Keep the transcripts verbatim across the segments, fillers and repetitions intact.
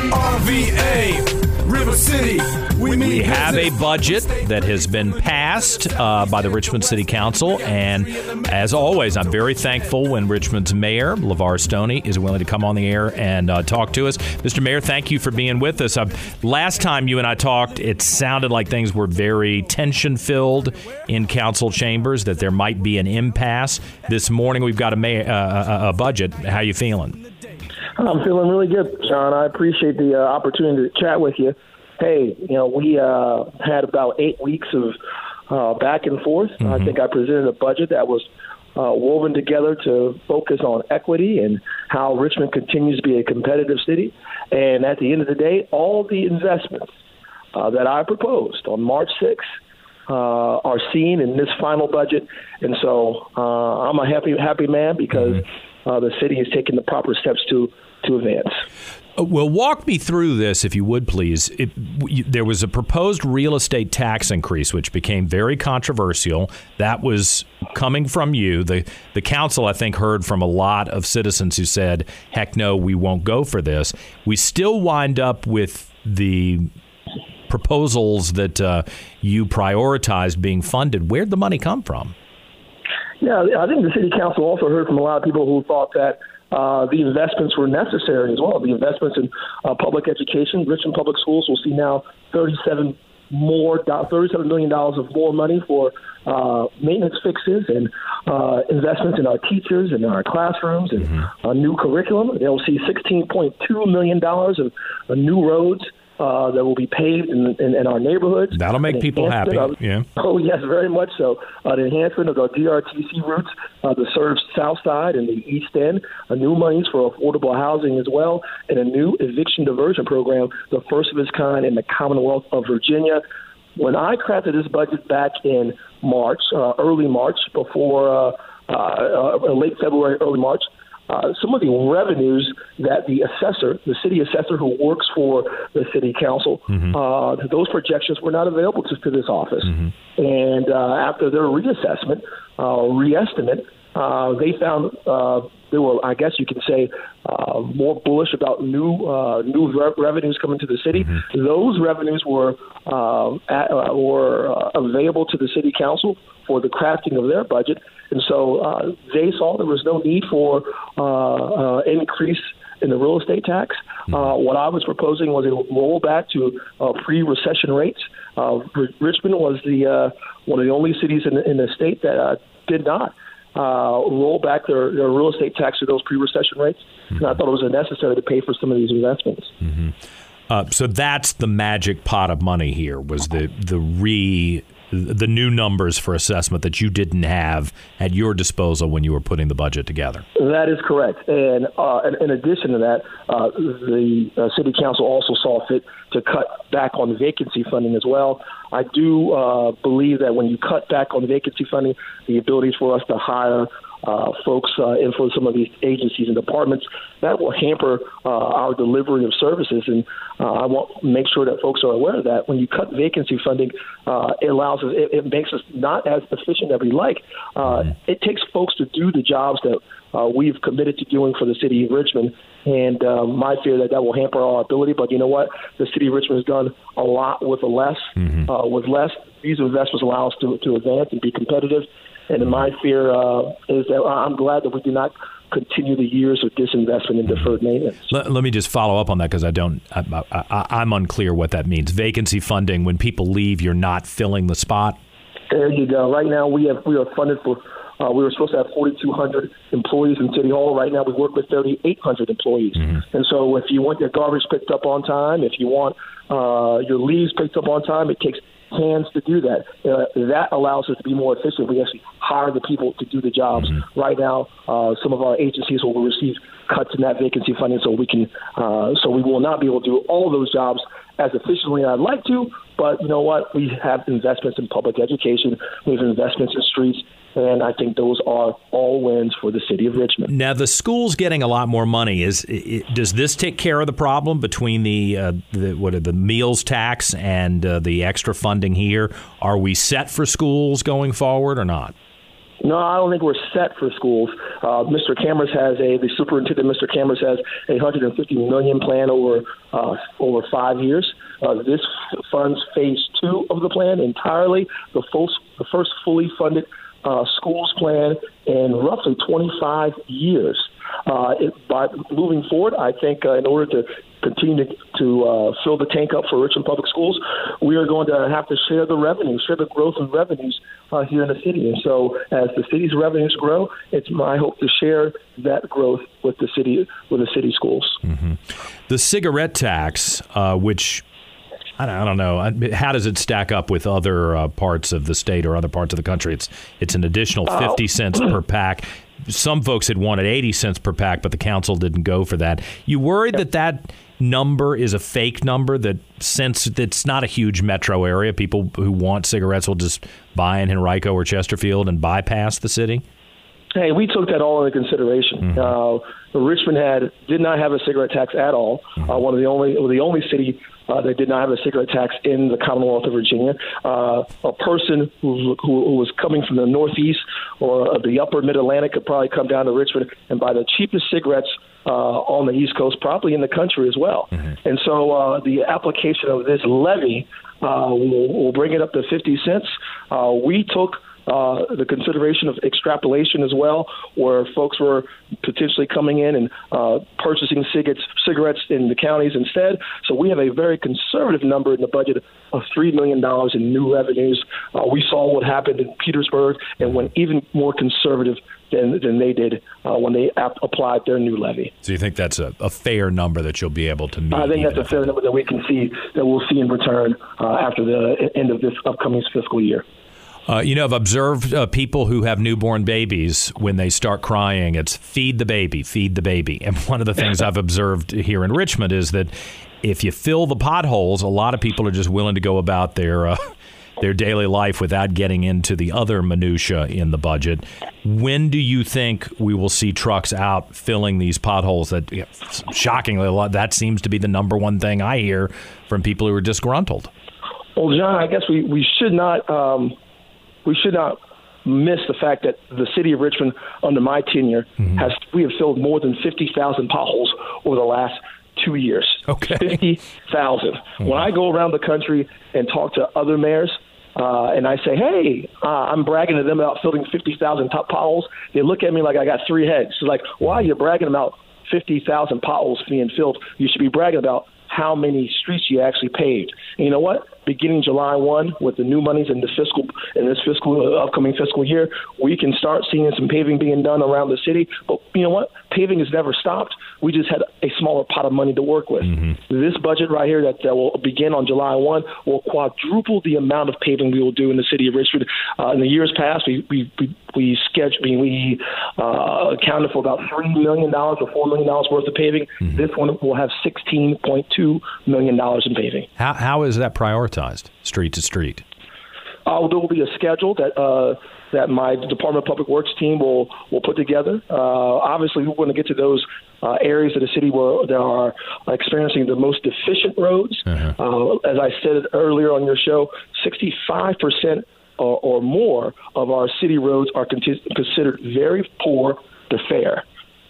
R V A, River City. We, we have a budget that has been passed uh, by the Richmond City Council, and as always, I'm very thankful when Richmond's mayor, LeVar Stoney, is willing to come on the air and uh, talk to us. Mister Mayor, thank you for being with us. Uh, last time you and I talked, it sounded like things were very tension-filled in council chambers, that there might be an impasse. This morning, we've got a, mayor, uh, a budget. How are you feeling? I'm feeling really good, John. I appreciate the uh, opportunity to chat with you. Hey, you know, we uh, had about eight weeks of uh, back and forth. Mm-hmm. I think I presented a budget that was uh, woven together to focus on equity and how Richmond continues to be a competitive city. And at the end of the day, all the investments uh, that I proposed on March sixth uh, are seen in this final budget. And so uh, I'm a happy, happy man because mm-hmm. uh, the city is taking the proper steps to, to advance. Well, walk me through this, if you would, please. It, you, there was a proposed real estate tax increase, which became very controversial. That was coming from you. The the council, I think, heard from a lot of citizens who said, heck no, we won't go for this. We still wind up with the proposals that uh, you prioritized being funded. Where'd the money come from? Yeah, I think the city council also heard from a lot of people who thought that Uh, the investments were necessary as well. The investments in uh, public education. Richmond Public Schools will see now thirty-seven more, thirty-seven million dollars of more money for uh, maintenance fixes and uh, investments in our teachers and in our classrooms and mm-hmm. a new curriculum. They'll see sixteen point two million dollars of uh, new roads uh, that will be paved in, in, in our neighborhoods. That'll make people happy. Of, yeah. Oh, yes, very much so. Uh, the enhancement of our D R T C routes uh, that serves South Side and the East End, uh, new monies for affordable housing as well, and a new eviction diversion program, the first of its kind in the Commonwealth of Virginia. When I crafted this budget back in March, uh, early March, before uh, uh, uh, late February, early March, Uh, some of the revenues that the assessor, the city assessor who works for the city council, mm-hmm. uh, those projections were not available to, to this office. Mm-hmm. And uh, after their reassessment, uh, reestimate, uh, they found uh, they were, I guess you can say, uh, more bullish about new uh, new re- revenues coming to the city. Mm-hmm. Those revenues were uh, at, uh, were uh, available to the city council for the crafting of their budget. And so uh, they saw there was no need for uh, uh, increase in the real estate tax. Uh, what I was proposing was a rollback to uh, pre-recession rates. Uh, Richmond was the uh, one of the only cities in the, in the state that uh, did not uh, roll back their, their real estate tax to those pre-recession rates. Mm-hmm. And I thought it was necessary to pay for some of these investments. Mm-hmm. Uh, so that's the magic pot of money here, was the the re. the new numbers for assessment that you didn't have at your disposal when you were putting the budget together. That is correct. And uh, in, in addition to that, uh, the uh, city council also saw fit to cut back on vacancy funding as well. I do uh, believe that when you cut back on vacancy funding, the abilities for us to hire Uh, folks uh, in for some of these agencies and departments, that will hamper uh, our delivery of services. And uh, I want to make sure that folks are aware of that. When you cut vacancy funding, uh, it allows us, it, it makes us not as efficient as we like. Uh, it takes folks to do the jobs that uh, we've committed to doing for the city of Richmond. And uh, my fear that that will hamper our ability. But you know what? The city of Richmond has done a lot with a less. Mm-hmm. Uh, with less, these investments allow us to, to advance and be competitive. And my fear uh, is that I'm glad that we do not continue the years of disinvestment and deferred maintenance. Let, let me just follow up on that because I don't, I, I, I'm unclear what that means. Vacancy funding, when people leave, you're not filling the spot? There you go. Right now, we have we are funded for. Uh, we were supposed to have forty-two hundred employees in City Hall. Right now, we work with thirty-eight hundred employees. Mm-hmm. And so, if you want your garbage picked up on time, if you want uh, your leaves picked up on time, it takes hands to do that. Uh, that allows us to be more efficient. We actually hire the people to do the jobs. Mm-hmm. Right now, uh, some of our agencies will receive cuts in that vacancy funding, so we can, uh, so we will not be able to do all of those jobs as efficiently as I'd like to. But you know what? We have investments in public education. We have investments in streets. And I think those are all wins for the city of Richmond. Now, the school's getting a lot more money. Is it, does this take care of the problem between the, uh, the what are the meals tax and uh, the extra funding here? Are we set for schools going forward or not? No, I don't think we're set for schools. Uh, Mister Cameras has a, the superintendent, Mister Cameras has a one hundred fifty million dollars plan over uh, over five years. Uh, this funds phase two of the plan entirely, the, full, the first fully funded uh, schools plan in roughly twenty-five years. Uh, it, by moving forward, I think uh, in order to continue to, to uh, fill the tank up for Richmond Public Schools, we are going to have to share the revenue, share the growth of revenues uh, here in the city. And so as the city's revenues grow, it's my hope to share that growth with the city, with the city schools. Mm-hmm. The cigarette tax, uh, which I don't, I don't know, how does it stack up with other uh, parts of the state or other parts of the country? It's it's an additional fifty cents per pack. Some folks had wanted eighty cents per pack, but the council didn't go for that. You worried that that number is a fake number, that since it's not a huge metro area, people who want cigarettes will just buy in Henrico or Chesterfield and bypass the city? Hey, we took that all into consideration. Mm-hmm. Uh, Richmond had did not have a cigarette tax at all. Mm-hmm. Uh, one of the only the only city uh, that did not have a cigarette tax in the Commonwealth of Virginia. Uh, a person who, who, who was coming from the Northeast or the Upper Mid Atlantic could probably come down to Richmond and buy the cheapest cigarettes uh, on the East Coast, probably in the country as well. Mm-hmm. And so uh, the application of this levy uh, will, will bring it up to fifty cents. Uh, we took Uh, the consideration of extrapolation as well, where folks were potentially coming in and uh, purchasing cigarettes, cigarettes in the counties instead. So we have a very conservative number in the budget of three million dollars in new revenues. Uh, we saw what happened in Petersburg and went even more conservative than, than they did uh, when they ap- applied their new levy. So you think that's a, a fair number that you'll be able to meet? I think that's a fair number that we can see, that we'll see in return uh, after the end of this upcoming fiscal year. Uh, you know, I've observed uh, people who have newborn babies, when they start crying, it's feed the baby, feed the baby. And one of the things I've observed here in Richmond is that if you fill the potholes, a lot of people are just willing to go about their uh, their daily life without getting into the other minutia in the budget. When do you think we will see trucks out filling these potholes? That, you know, shockingly, a lot, that seems to be the number one thing I hear from people who are disgruntled. Well, John, I guess we, we should not um, we should not miss the fact that the city of Richmond, under my tenure, mm-hmm. has we have filled more than fifty thousand potholes over the last two years. Okay, fifty thousand. Mm-hmm. When I go around the country and talk to other mayors, uh, and I say, "Hey, uh, I'm bragging to them about filling fifty thousand potholes," they look at me like I got three heads. It's like, why are you bragging about fifty thousand potholes being filled? You should be bragging about how many streets you actually paved. And you know what? Beginning July first, with the new monies in the fiscal in this fiscal uh, upcoming fiscal year, we can start seeing some paving being done around the city. But you know what? Paving has never stopped. We just had a smaller pot of money to work with. Mm-hmm. This budget right here that uh, will begin on July first will quadruple the amount of paving we will do in the city of Richmond. Uh, in the years past, we we we, we sketched, we uh, accounted for about three million dollars or four million dollars worth of paving. Mm-hmm. This one will have sixteen point two million dollars in paving. How how is that prioritized, street to street? Uh, there will be a schedule that uh, that my Department of Public Works team will will put together. Uh, obviously, we want to get to those uh, areas of the city where they are experiencing the most deficient roads. Uh-huh. Uh, as I said earlier on your show, sixty-five percent or, or more of our city roads are con- considered very poor to fair.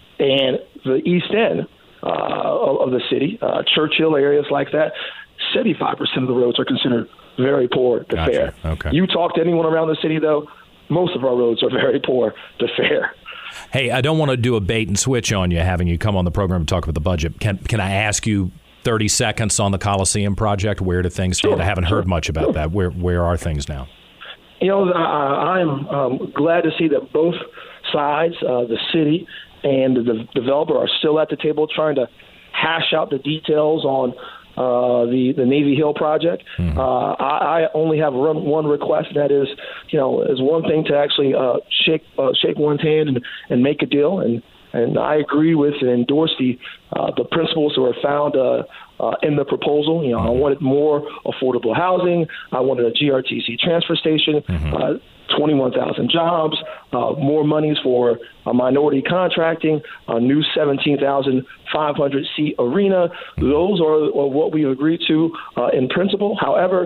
And the East End uh, of, of the city, uh, Churchill areas like that, seventy-five percent of the roads are considered very poor to gotcha. fair. Okay. You talk to anyone around the city, though, most of our roads are very poor to fair. Hey, I don't want to do a bait and switch on you, having you come on the program and talk about the budget. Can can I ask you thirty seconds on the Coliseum project? Where do things stand? Sure, I haven't sure, heard much about sure. that. Where where are things now? You know, I, I'm um, glad to see that both sides, uh, the city and the developer, are still at the table trying to hash out the details on Uh, the the Navy Hill project. Mm-hmm. Uh, I, I only have one, one request. That is, you know, is one thing to actually uh, shake uh, shake one's hand and, and make a deal. And, and I agree with and endorse the uh, the principles that were found uh, uh, in the proposal. You know, mm-hmm. I wanted more affordable housing. I wanted a G R T C transfer station. Mm-hmm. Uh, twenty-one thousand jobs, uh, more monies for uh, minority contracting, a new seventeen thousand five hundred seat arena. Those are, are what we agreed to uh, in principle. However,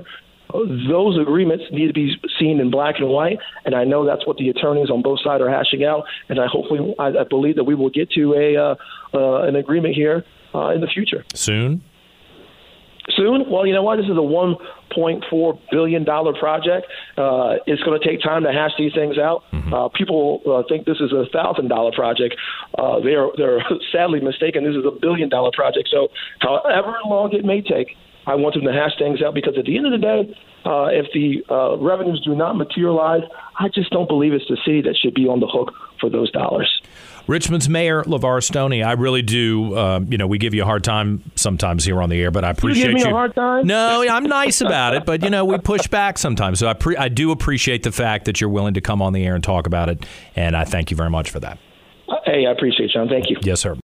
those agreements need to be seen in black and white, and I know that's what the attorneys on both sides are hashing out, and I hopefully, I, I believe that we will get to a uh, uh, an agreement here uh, in the future. Soon? Soon? Well, you know what? This is a one point four billion dollars project. Uh, it's going to take time to hash these things out. Mm-hmm. Uh, people uh, think this is a one thousand dollars project. Uh, they're, they're sadly mistaken. This is a billion dollar project. So however long it may take, I want them to hash things out, because at the end of the day, uh, if the uh, revenues do not materialize, I just don't believe it's the city that should be on the hook for those dollars. Richmond's Mayor LeVar Stoney, I really do. Uh, you know, we give you a hard time sometimes here on the air, but I appreciate you. You give me you. a hard time? No, I'm nice about it, but you know, we push back sometimes. So I pre- I do appreciate the fact that you're willing to come on the air and talk about it, and I thank you very much for that. Hey, I appreciate it, John. Thank you. Yes, sir.